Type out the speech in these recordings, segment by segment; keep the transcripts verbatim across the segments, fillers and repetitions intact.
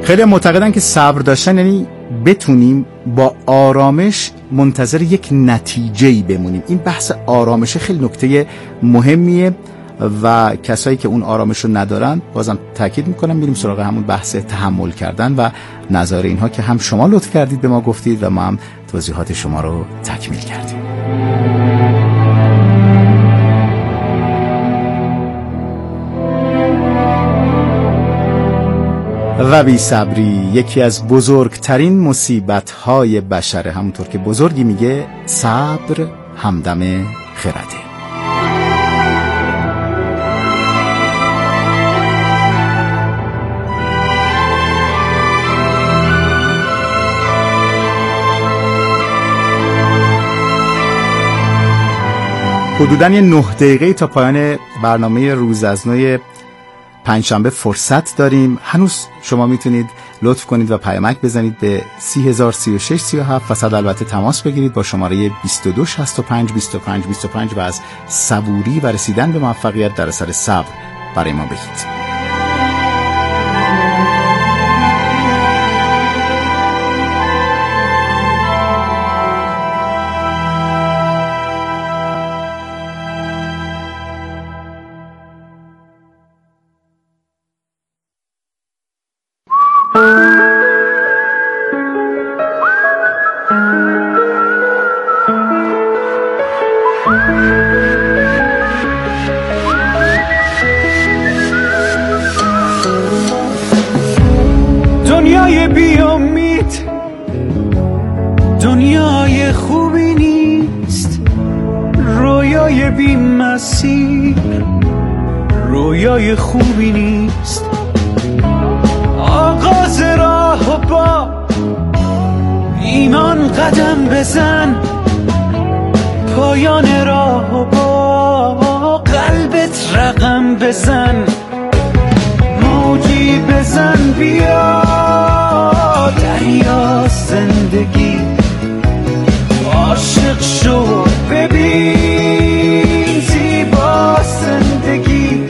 خیلی معتقدن که صبر داشتن یعنی بتونیم با آرامش منتظر یک نتیجه‌ای بمونیم. این بحث آرامش خیلی نکته مهمیه و کسایی که اون آرامش رو ندارن بازم تاکید میکنم میریم سراغ همون بحث تحمل کردن و نظر اینها که هم شما لطف کردید به ما گفتید و ما هم توضیحات شما رو تکمیل کردیم. و بی صبری یکی از بزرگترین مصیبت‌های بشره، همونطور که بزرگی میگه صبر همدم خرده. حدوداً یه نه دقیقه تا پایان برنامه روز از نو پنجشنبه فرصت داریم. هنوز شما میتونید لطف کنید و پیامک بزنید به سی هزار سی و شش سی و هفت و صد البته تماس بگیرید با شماره بیست و دو شصت و پنج بیست و پنج بیست و پنج و از صبوری و رسیدن به موفقیت در اثر صبر برای ما بگید. دنیای بی امید دنیای خوبی نیست، رویای بی مسیر رویای خوبی نیست. آغاز راه و با ایمان قدم بزن، پایان راه و با قلبت رقم بزن. موجی بزن بیا دریا زندگی، عاشق شو ببین زیبا زندگی.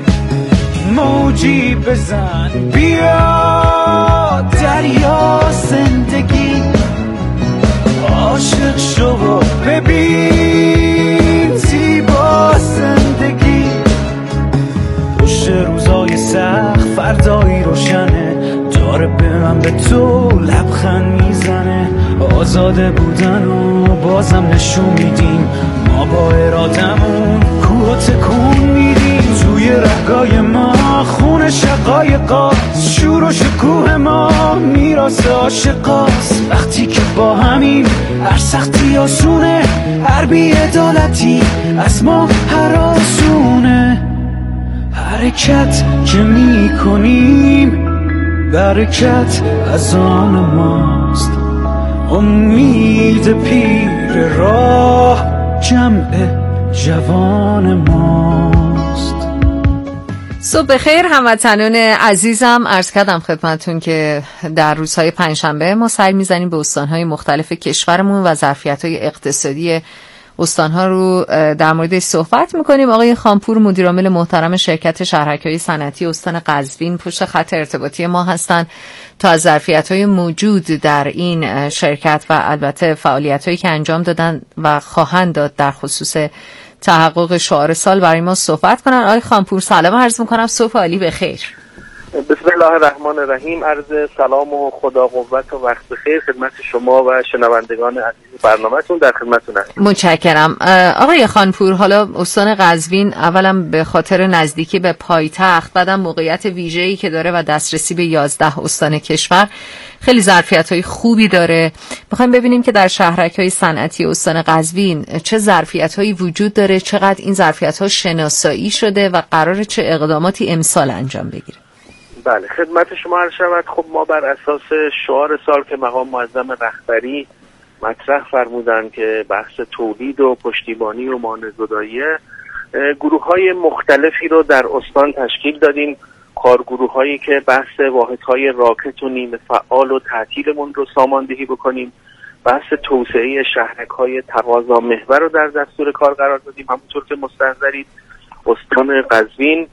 موجی بزن بیا دریا زندگی، عاشق شو ببین زیبا زندگی. پشت روزای سخت فردایی روشنه، داره به من به تو لبخند میزنه. آزاده بودن و بازم نشون میدیم، ما با ارادمون کوه تکون میدیم. توی رگای ما خون شقایقاست، شور و شکوه ما میراث عاشقاست. وقتی که با همین هر سختی آسونه، هر بی‌عدالتی از ما هراسونه. حرکت که میکنیم برکت از آن ماست، امید پیر راه جمع جوان ماست. صبح بخیر هموطنان عزیزم، عرض کردم خدمتون که در روزهای پنجشنبه ما سر میزنیم به استانهای مختلف کشورمون و ظرفیت‌های اقتصادی استانها رو در موردش صحبت میکنیم. آقای خانپور مدیرعامل محترم شرکت شهرک‌های صنعتی استان قزوین پشت خط ارتباطی ما هستند تا از ظرفیت‌های موجود در این شرکت و البته فعالیت‌هایی که انجام دادن و خواهند داد در خصوص تحقق شعار سال برای ما صحبت کنن. آقای خانپور سلام عرض میکنم، صبح عالی بخیر. بسم الله الرحمن الرحیم. عرض سلام و خدا قوت و وقت بخیر خدمت شما و شنوندگان عزیز برنامه‌تون، در خدمتتون هستم. متشکرم. آقای خانپور، حالا استان قزوین اولا به خاطر نزدیکی به پایتخت، بعدم موقعیت ویژه‌ای که داره و دسترسی به یازده استان کشور خیلی ظرفیت‌های خوبی داره. می‌خوایم ببینیم که در شهرک‌های صنعتی استان قزوین چه ظرفیت‌هایی وجود داره، چقدر این ظرفیت‌ها شناسایی شده و قراره چه اقداماتی امسال انجام بگیره. بله خدمت شما عرض شود. خب ما بر اساس شعار سال که مقام معظم رهبری مطرح فرمودن که بحث تولید و پشتیبانی و مانع‌زدایی، گروه‌های مختلفی رو در استان تشکیل دادیم. کارگروه‌هایی که بحث واحدهای راکت و نیمه فعال و تعطیلمون رو ساماندهی بکنیم، بحث توسعه شهرک‌های تقاضا محور رو در دستور کار قرار دادیم. همونطور که مستحضرید استان قزوین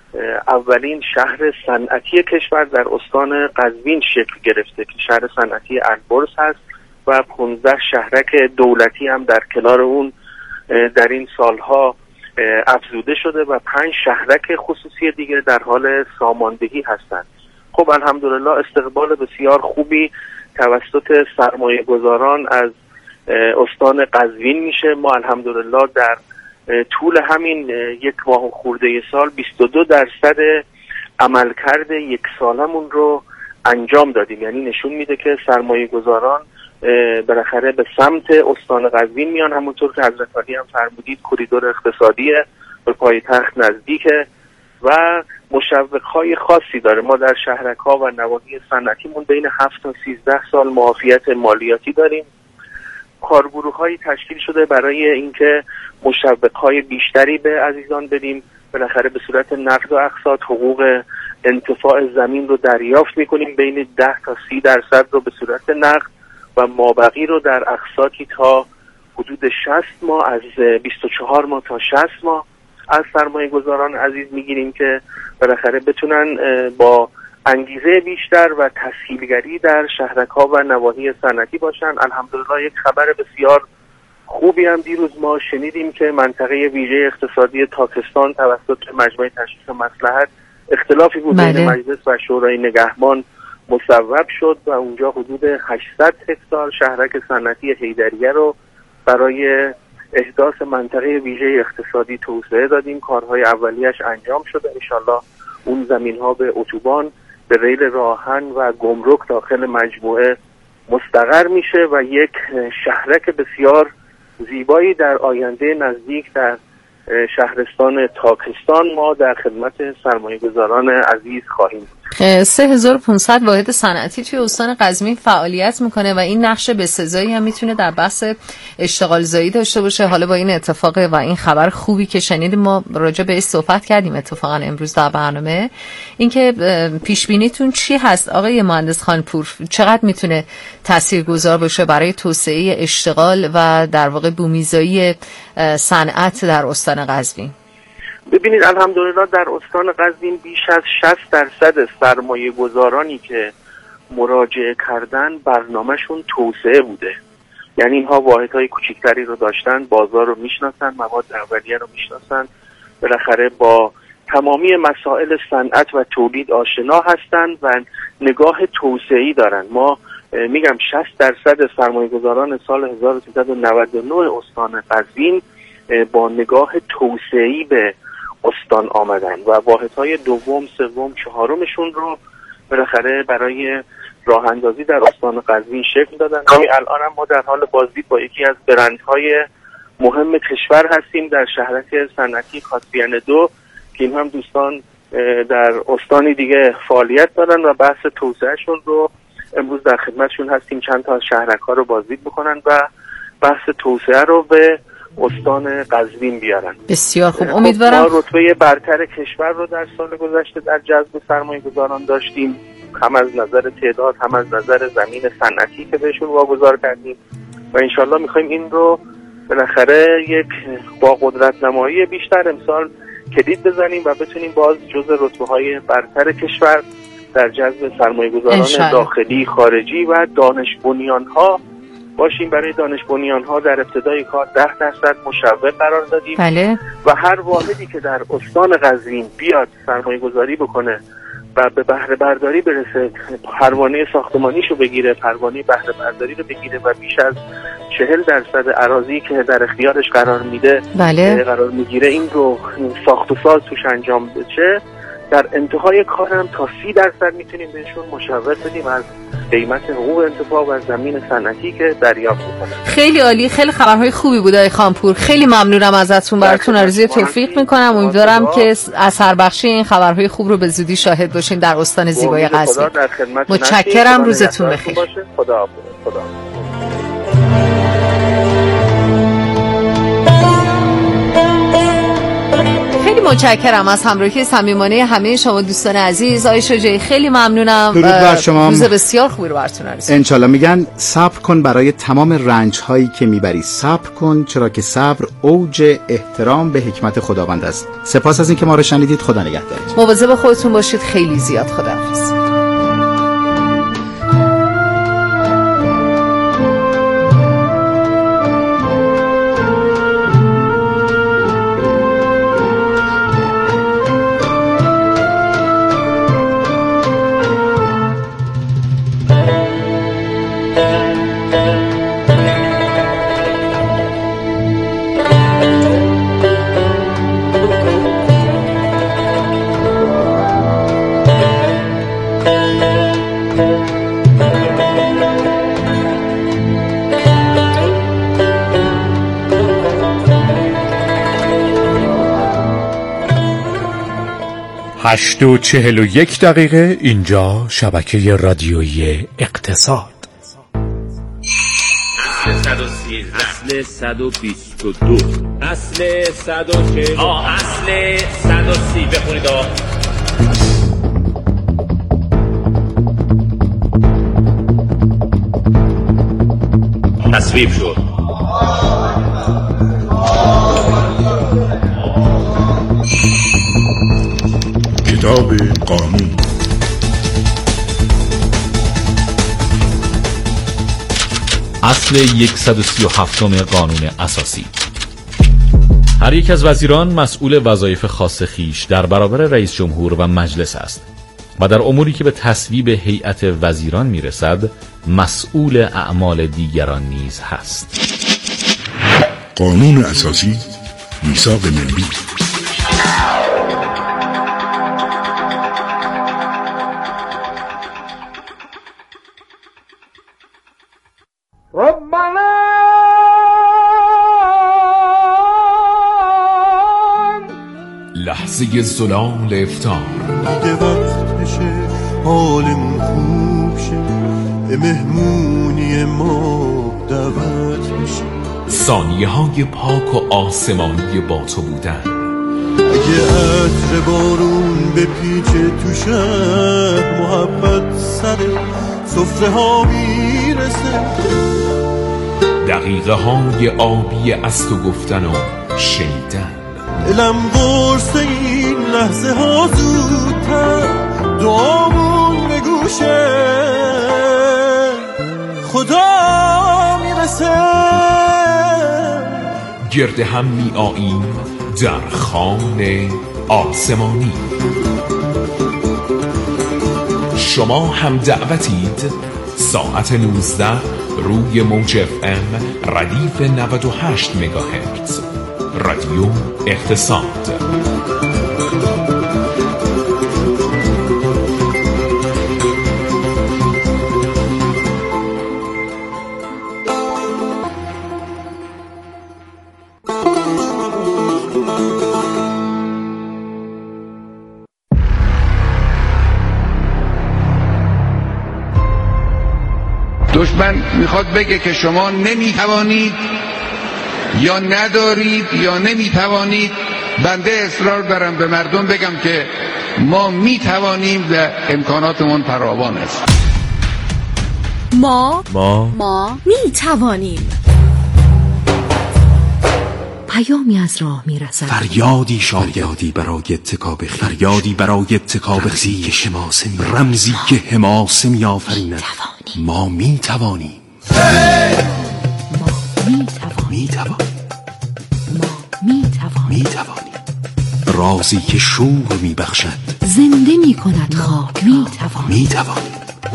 اولین شهر صنعتی کشور در استان قزوین شکل گرفته که شهر صنعتی البرز هست و پانزده شهرک دولتی هم در کنار اون در این سالها افزوده شده و پنج شهرک خصوصی دیگه در حال ساماندهی هستند. خب الحمدلله استقبال بسیار خوبی توسط سرمایه گذاران از استان قزوین میشه. ما الحمدلله در طول همین یک ماه و خورده سال بیست و دو درصد عملکرد یک سالمون رو انجام دادیم. یعنی نشون میده که سرمایه گذاران بالاخره به سمت استان قزوین میان. همونطور که حضرت عالی هم فرمودید کریدور اقتصادی به پایتخت نزدیکه و مشوق‌های خاصی داره. ما در شهرک‌ها و نواحی صنعتیمون بین هفت تا سیزده سال معافیت مالیاتی داریم. کارگروه‌هایی تشکیل شده برای اینکه مشوق‌های بیشتری به عزیزان بدیم. بالاخره به صورت نقد و اقساط حقوق انتفاع زمین رو دریافت می‌کنیم، بین ده تا سی درصد رو به صورت نقد و مابقی رو در اقساطی تا حدود شصت ماه، از بیست و چهار ماه تا شصت ماه از سرمایه گذاران عزیز میگیریم که بالاخره بتونن با انگیزه بیشتر و تسهیلگری در شهرک‌ها و نواحی صنعتی باشن. الحمدلله یک خبر بسیار خوبی هم دیروز ما شنیدیم که منطقه ویژه اقتصادی تاکستان توسط مجمع تشخیص مصلحت اختلافی بود بین مجلس و شورای نگهبان مصوب شد و اونجا حدود هشتصد هکتار شهرک صنعتی حیدریه رو برای احداث منطقه ویژه اقتصادی توسعه دادیم. کارهای اولیش انجام شده. انشالله اون زمین‌ها به اتوبان، به ریل راهن و گمرک داخل مجموعه مستقر میشه و یک شهرک بسیار زیبایی در آینده نزدیک در شهرستان تاکستان ما در خدمت سرمایه‌گذاران عزیز خواهیم. سه هزار و پانصد واحد صنعتی توی استان قزوین فعالیت میکنه و این نقش بسزایی هم میتونه در بحث اشتغال زایی داشته باشه. حالا با این اتفاق و این خبر خوبی که شنیدیم، ما راجع بهش صحبت کردیم اتفاقا امروز در برنامه، اینکه پیش بینیتون چی هست آقای مهندس خانپور؟ چقدر میتونه تاثیرگذار باشه برای توسعه اشتغال و در واقع بومیزایی صنعت در استان قزوین؟ ببینید الحمدلله در استان قزوین بیش از شصت درصد سرمایه گذارانی که مراجعه کردن برنامهشون توسعه بوده. یعنی اینها واحدهای کوچکتری رو داشتن، بازار رو میشناسن، مواد اولیه رو میشناسن، بالاخره با تمامی مسائل صنعت و تولید آشنا هستن و نگاه توسعه‌ای دارن. ما میگم شصت درصد سرمایه گذاران سال هزار و سیصد و نود و نه استان قزوین با نگاه توسعه‌ای به استان آمدن و واحدهای دوم، سوم، چهارمشون رو بالاخره برای راه اندازی در استان قزوین شکل دادن. همین الان هم ما در حال بازدید با یکی از برندهای مهم کشور هستیم در شهرک صنعتی کاسبیان دو که این هم دوستان در استانی دیگه فعالیت دارن و بحث توسعهشون رو امروز در خدمتشون هستیم. چند تا از شهرک‌ها رو بازدید بکنن و بحث توسعه رو به استان قزوین بیارن. بسیار خوب. امیدوارم ما رتبه برتر کشور رو در سال گذشته در جذب سرمایه گذاران داشتیم، هم از نظر تعداد هم از نظر زمین صنعتی که بهشون واگذار کردیم و انشالله میخوایم این رو بالاخره یک با قدرت نمایی بیشتر امسال کلید بزنیم و بتونیم باز جزء رتبه های برتر کشور در جذب سرمایه گذاران داخلی، خارجی و دانش بنیان ها باشیم. برای دانش بنیان ها در ابتدای کار ده درصد مشوق قرار دادیم. بله. و هر واحدی که در استان قزوین بیاد سرمایه گذاری بکنه و به بهره برداری برسه، پروانه ساختمانیشو بگیره، پروانه بهره برداری رو بگیره و بیش از چهل درصد اراضی که در اختیارش قرار میده بله. قرار میگیره، این رو ساخت و ساز توش انجام بشه، در انتهای کارم تا سی درصد میتونیم بهشون مشوق بدیم از قیمت حقوق انتفاع و زمین صنعتی که دریافت میکنن. خیلی عالی، خیلی خبرهای خوبی بود آقای خانپور. خیلی ممنونم ازتون، براتون آرزوی توفیق میکنم. امیدوارم که اثر بخشی این خبرهای خوب رو به زودی شاهد باشین در استان زیبای قزوین. متشکرم، روزتون بخیر. خدا حافظ. خدا خیلی متشکرم از همراهی صمیمانه همه شما دوستان عزیز. آقای شجاعی خیلی ممنونم. درود بر شما. روز بسیار خوبی رو براتون آرزو. ان شاءالله. میگن صبر کن برای تمام رنج هایی که میبری، صبر کن چرا که صبر اوج احترام به حکمت خداوند است. سپاس از اینکه ما رو شنیدید. خدا نگهدارتون. مواظب خودتون باشید. خیلی زیاد. خداحافظ. هشت و چهل و یک دقیقه. اینجا شبکه رادیویی اقتصاد. اصل صد و سیزده، اصل صد و بیست و دو، اصل صد و چهل، آه اصل صد و سی. بخونید آه. تصویب شد. کتاب قانون. اصل صد و سی و هفت قانون اساسی. هر یک از وزیران مسئول وظایف خاص خیش در برابر رئیس جمهور و مجلس است و در اموری که به تصویب هیئت وزیران میرسد مسئول اعمال دیگران نیز هست. قانون اساسی، میثاق ملی. لحظه زلال افطار. دیگه وقتشه حالمون خوب شه، به مهمونی ما دعوت میشه. ثانیه های پاک و آسمانی با تو بودن. اگه عطر بارون به پیچه تو شهر، محبت سر سفره ها میرسه. دقیقه های آبی از تو گفتن و شنیدن. دلم قرص این لحظه ها زودتر، دعامون به گوشه خدا میرسه. گرد هم می آییم در خانه آسمانی. شما هم دعوتید. ساعت نوزده روی موج اف ام ردیف نود و هشت مگاهرتز. رادیو اقتصاد. دشمن میخواد بگه که شما نمیتوانید یا ندارید یا نمیتوانید. بنده اصرار دارم به مردم بگم که ما میتوانیم و امکاناتمون فراوان است. ما ما ما میتوانیم. پیامی از راه میرسد. فریادی شاید برای اتکاب خیش، فریادی برای اتکاب خیش که شماسه می رمزی که حماسه می آفریند. ما می توانیم. ما می توانیم. می توانیم. ما می توانیم. می توانیم. رازی که شور می بخشد، زنده می کند خاک. می توانیم. می توانیم.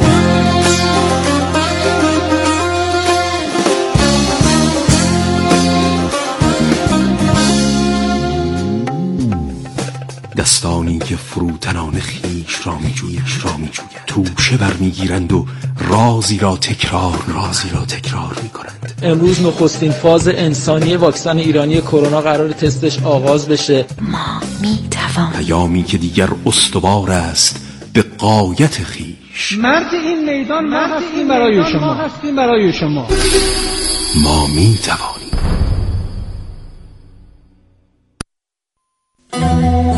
دستانی که فروتنان خیش را می جویش را می جوید، توشه برمیگیرند و رازی را تکرار رازی را تکرار می کنند. امروز نخستین فاز انسانی واکسن ایرانی کرونا قرار تستش آغاز بشه. ما می توانیم. پیامی که دیگر استوار است به غایت خیش. مرد این میدان ما هستیم برای شما. هستیم برای شما. ما می توانیم.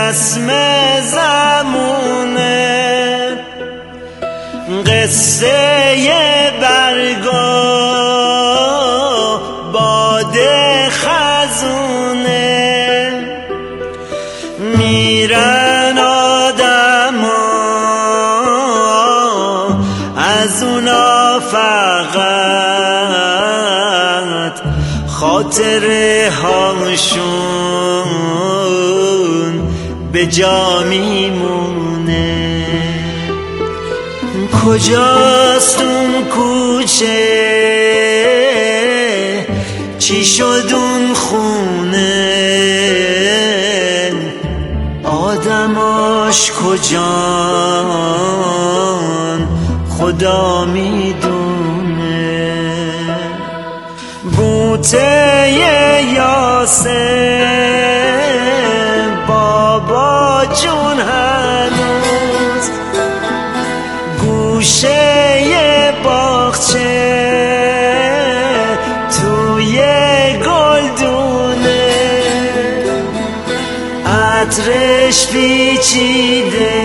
رسم زمونه قصه برگا باد خزونه میرن آدما از اونا فقط خاطره هاشون به جا میمونه کجاست اون کوچه چی شد اون خونه آدماش کجان خدا میدونه بوته یاسه بابا جون هنوز گوشه باغچه توی گلدونه عطرش پیچیده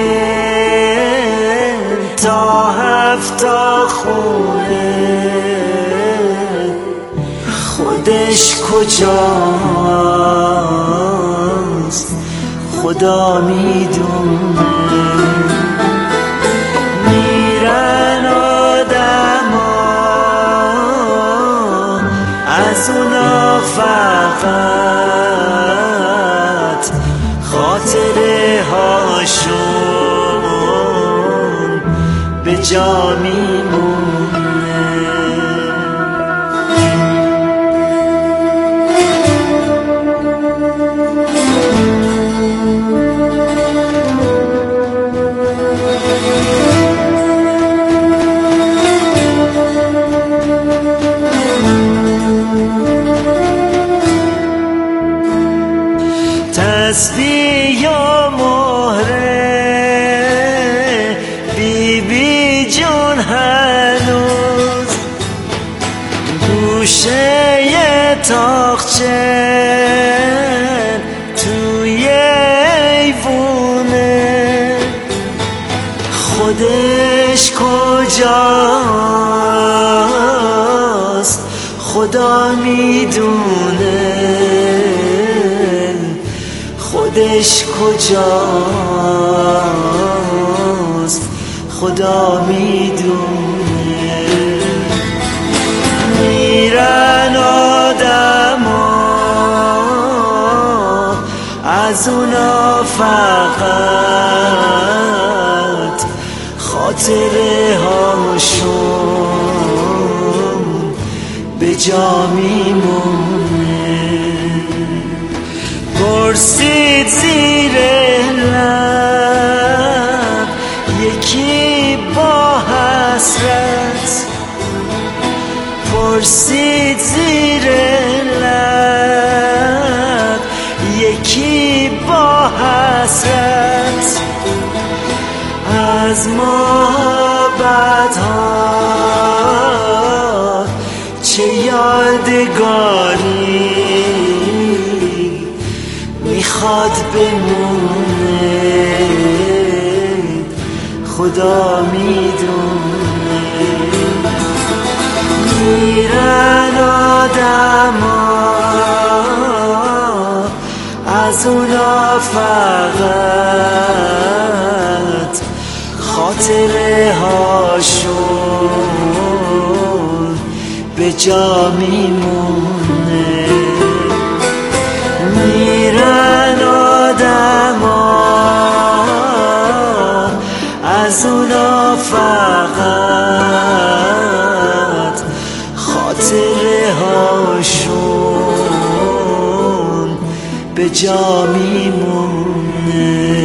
تا هفتا خونه خودش کجاست خدا میدونه میرن آدما از اونا فقط خاطره هاشون به جا میمونه تسبیح و مهره بی بی جون هنوز گوشه تاقچه توی ایوونه خودش کجاست خدا میدونه خودش کجاست خدا میدونه میرن آدما از اونا فقط خاطره هاشون به جا میمونه پرسید زیر لب یکی با حسرت پرسید زیر لب یکی با حسرت از محبت ها چه یادگاری میخواد بمونه خدا میدونه میرن آدما از اونا فقط خاطره هاشون به جا میمونه میرن آدما از اونا فقط خاطره هاشون به جا میمونه.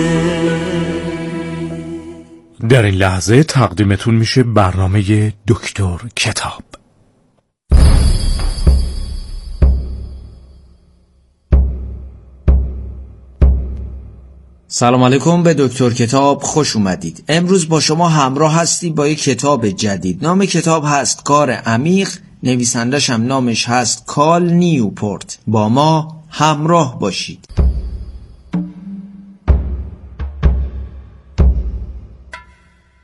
در این لحظه تقدیمتون میشه برنامه دکتر کتاب. سلام علیکم، به دکتر کتاب خوش اومدید. امروز با شما همراه هستی با یک کتاب جدید. نام کتاب هست کار عمیق، نویسندش هم نامش هست کال نیوپورت. با ما همراه باشید.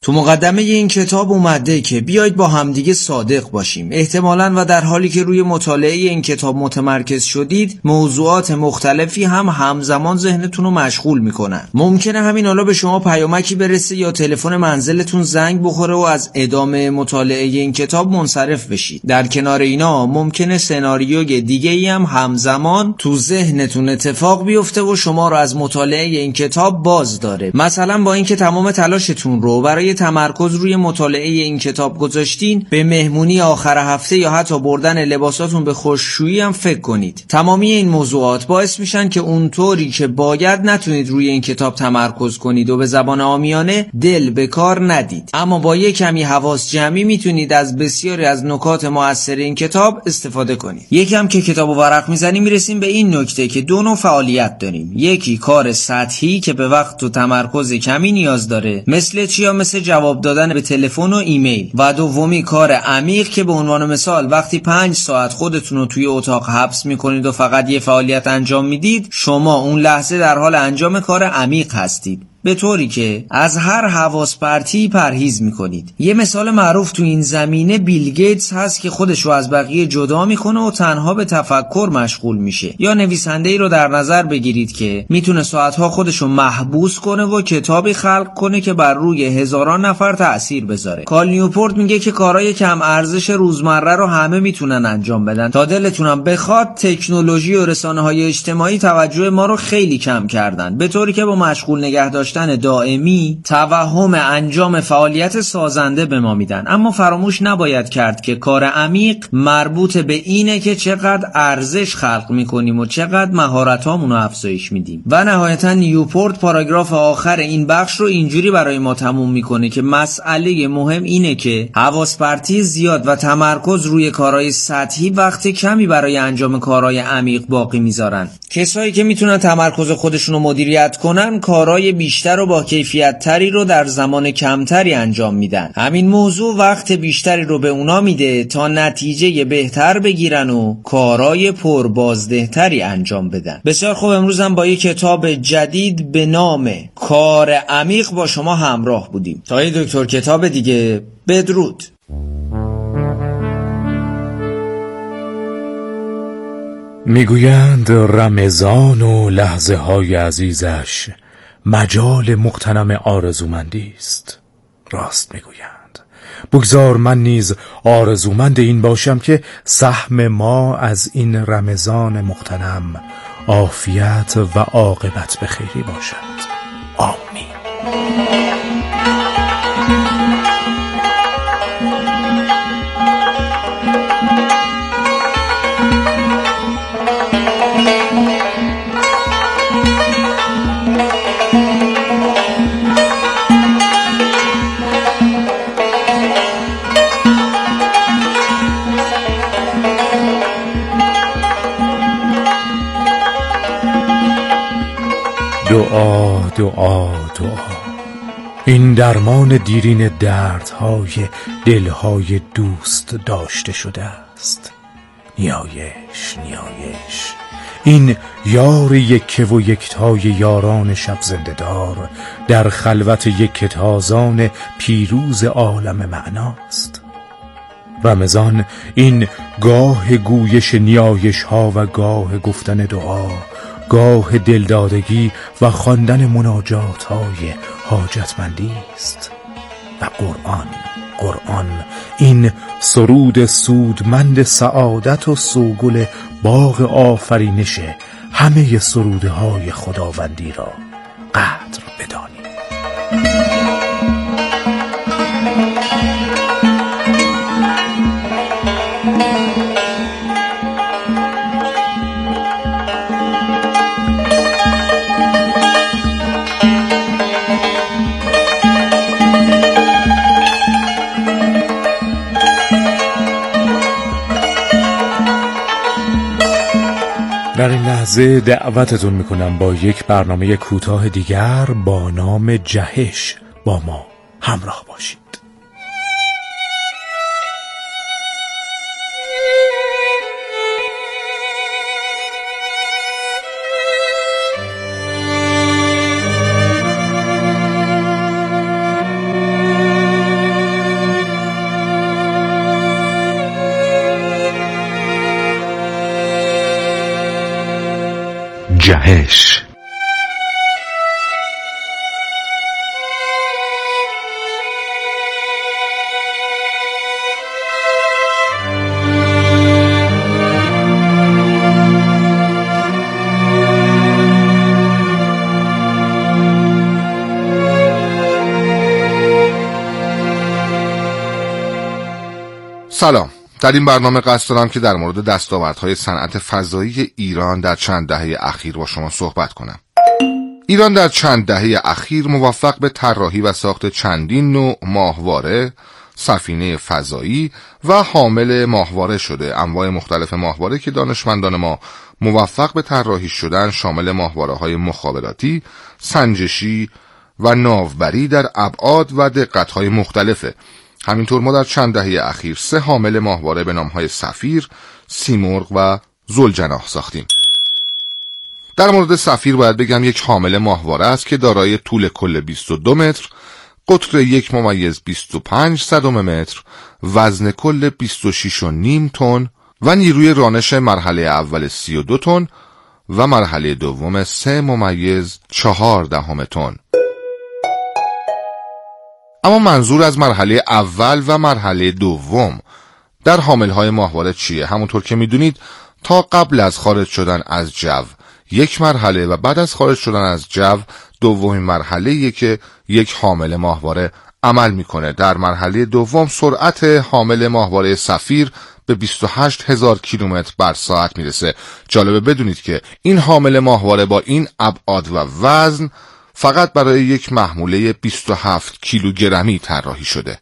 تو مقدمه این کتاب اومده که بیایید با همدیگه صادق باشیم. احتمالاً و در حالی که روی مطالعه این کتاب متمرکز شدید، موضوعات مختلفی هم همزمان ذهنتون رو مشغول میکنن. ممکنه همین حالا به شما پیامکی برسه یا تلفن منزلتون زنگ بخوره و از ادامه مطالعه این کتاب منصرف بشید. در کنار اینا ممکنه سناریوی دیگه‌ای هم همزمان تو ذهنتون اتفاق بیفته و شما رو از مطالعه این کتاب باز داره. مثلا با اینکه تمام تلاشتون رو برای تمرکز روی مطالعه این کتاب گذاشتین، به مهمونی آخر هفته یا حتی بردن لباساتون به خشکشویی هم فکر کنید. تمامی این موضوعات باعث میشن که اونطوری که باید نتونید روی این کتاب تمرکز کنید و به زبان عامیانه دل به کار ندید. اما با یک کمی حواس جمعی میتونید از بسیاری از نکات مؤثر این کتاب استفاده کنید. یکم که کتابو ورق میزنیم میرسیم به این نکته که دو نوع فعالیت داریم. یکی کار سطحی که به وقت و تمرکز کمی نیاز داره، مثل چیا؟ مثل جواب دادن به تلفن و ایمیل. و دومی کار عمیق که به عنوان مثال وقتی پنج ساعت خودتون رو توی اتاق حبس میکنید و فقط یه فعالیت انجام میدید، شما اون لحظه در حال انجام کار عمیق هستید، به طوری که از هر حواس پرتی پرهیز میکنید. یه مثال معروف تو این زمینه بیل گیتس هست که خودش رو از بقیه جدا میکنه و تنها به تفکر مشغول میشه. یا نویسنده‌ای رو در نظر بگیرید که میتونه ساعتها خودش رو محبوس کنه و کتابی خلق کنه که بر روی هزاران نفر تأثیر بذاره. کال نیوپورت میگه که کارهای کم ارزش روزمره رو همه میتونن انجام بدن. تا دلتونم بخواد تکنولوژی و رسانه‌های اجتماعی توجه ما رو خیلی کم کردن، به طوری که با مشغول نگه داشتن دائمی توهم انجام فعالیت سازنده به ما میدن. اما فراموش نباید کرد که کار عمیق مربوط به اینه که چقدر ارزش خلق میکنیم و چقدر مهارتامون رو افزایش میدیم. و نهایتا نیوپورت پاراگراف آخر این بخش رو اینجوری برای ما تموم میکنه که مسئله مهم اینه که حواس پرتی زیاد و تمرکز روی کارهای سطحی وقت کمی برای انجام کارهای عمیق باقی میذارن. کسایی که میتونن تمرکز خودشون رو مدیریت کنن، کارهای بیشتر رو با کیفیت تری رو در زمان کمتری انجام میدن. همین موضوع وقت بیشتری رو به اونا میده تا نتیجه بهتر بگیرن و کارهای پربازدهتری انجام بدن. بسیار خوب، امروز هم با یک کتاب جدید به نام کار عمیق با شما همراه بودیم. تا یه دکتر کتاب دیگه، بدرود. میگویند رمضان و لحظه های عزیزش مجال مغتنم آرزومندی است. راست میگویند. بگذار من نیز آرزومند این باشم که سهم ما از این رمضان مغتنم عافیت و عاقبت به خیری باشد. آمین. دعا دعا دعا، این درمان دیرین دردهای دلهای دوست داشته شده است. نیایش نیایش، این یار یکه و یکتای یاران شب زنده‌دار در خلوت یک تازان پیروز عالم معناست. رمضان این گاه گویش نیایش ها و گاه گفتن دعا، گاه دلدادگی و خواندن مناجات های حاجتمندی است. و قرآن قرآن این سرود سودمند سعادت و سوگل باغ آفرینش همه سروده های خداوندی را قدر بدانید. در این لحظه دعوتتون میکنم با یک برنامه کوتاه دیگر با نام جهش با ما همراه باشید. جهش. سلام. در این برنامه قصد دارم که در مورد دستاوردهای صنعت فضایی ایران در چند دهه اخیر با شما صحبت کنم. ایران در چند دهه اخیر موفق به طراحی و ساخت چندین نوع ماهواره، سفینه فضایی و حامل ماهواره شده. انواع مختلف ماهواره که دانشمندان ما موفق به طراحی شدن شامل ماهواره‌های مخابراتی، سنجشی و ناوبری در ابعاد و دقت‌های مختلفه. همینطور ما در چند دهه اخیر سه حامل ماهواره به نام‌های سفیر، سیمرغ و ذوالجناح ساختیم. در مورد سفیر باید بگم یک حامل ماهواره است که دارای طول کل بیست و دو متر، قطر یک ممیز بیست و پنج صدم متر، وزن کل بیست و شش و نیم تن و نیروی رانش مرحله اول سی و دو تن و مرحله دوم سه ممیز چهار دهم تن. اما منظور از مرحله اول و مرحله دوم در حاملهای ماهواره چیه؟ همونطور که میدونید تا قبل از خارج شدن از جو یک مرحله و بعد از خارج شدن از جو دومین مرحله‌ایه که یک حامل ماهواره عمل میکنه. در مرحله دوم سرعت حامل ماهواره سفیر به بیست و هشت هزار کیلومتر بر ساعت میرسه. جالبه بدونید که این حامل ماهواره با این ابعاد و وزن فقط برای یک محموله بیست و هفت کیلوگرمی طراحی شده.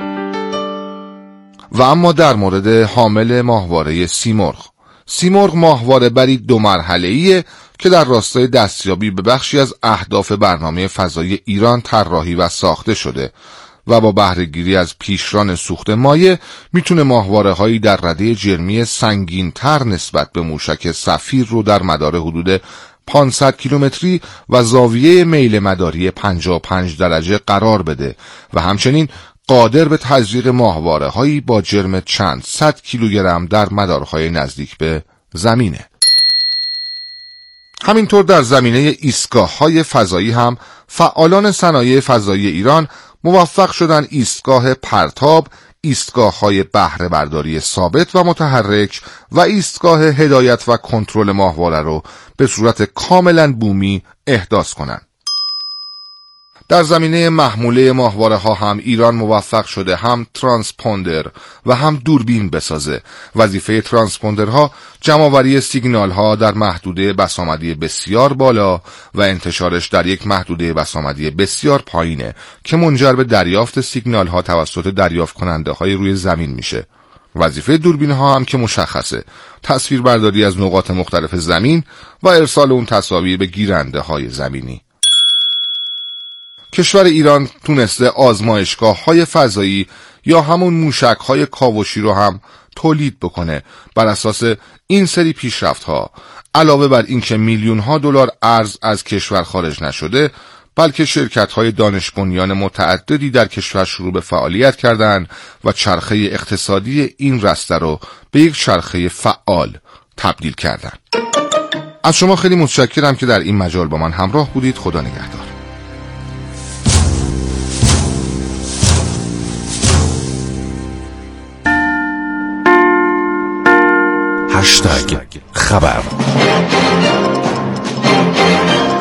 و اما در مورد حامل ماهواره سیمرغ. سیمرغ ماهواره بری دو مرحله‌ایه که در راستای دستیابی به بخشی از اهداف برنامه فضایی ایران طراحی و ساخته شده و با بهره‌گیری از پیشران سوخت مایع میتونه ماهواره‌هایی در رده جرمی سنگین‌تر نسبت به موشک سفیر رو در مدار حدود پانصد کیلومتری و زاویه میل مداری پنجاه و پنج درجه قرار بده و همچنین قادر به تزریق ماهواره‌هایی با جرم چند صد کیلوگرم در مدارهای نزدیک به زمینه. همینطور در زمینه ایستگاه‌های فضایی هم فعالان صنایع فضایی ایران موفق شدن ایستگاه پرتاب، ایستگاه‌های بهره برداری ثابت و متحرک و ایستگاه هدایت و کنترل ماهواره رو به صورت کاملا بومی احداث کنند. در زمینه محموله ماهواره ها هم ایران موفق شده هم ترانسپوندر و هم دوربین بسازه. وظیفه ترانسپوندرها جمع‌آوری سیگنال ها در محدوده بسامدی بسیار بالا و انتشارش در یک محدوده بسامدی بسیار پایینه که منجر به دریافت سیگنال ها توسط دریافت کننده های روی زمین میشه. وظیفه دوربین ها هم که مشخصه، تصویر برداری از نقاط مختلف زمین و ارسال اون تصاویر به گیرنده های زمینی. کشور ایران تونسته آزمایشگاه‌های فضایی یا همون موشک‌های کاوشی رو هم تولید بکنه. بر اساس این سری پیشرفت‌ها علاوه بر اینکه میلیون‌ها دلار ارز از کشور خارج نشده، بلکه شرکت‌های دانش بنیان متعددی در کشور شروع به فعالیت کردند و چرخه اقتصادی این رسته رو به یک چرخه فعال تبدیل کردند. از شما خیلی متشکرم که در این مجال با من همراه بودید. خدا نگهدار. هشتگ خبر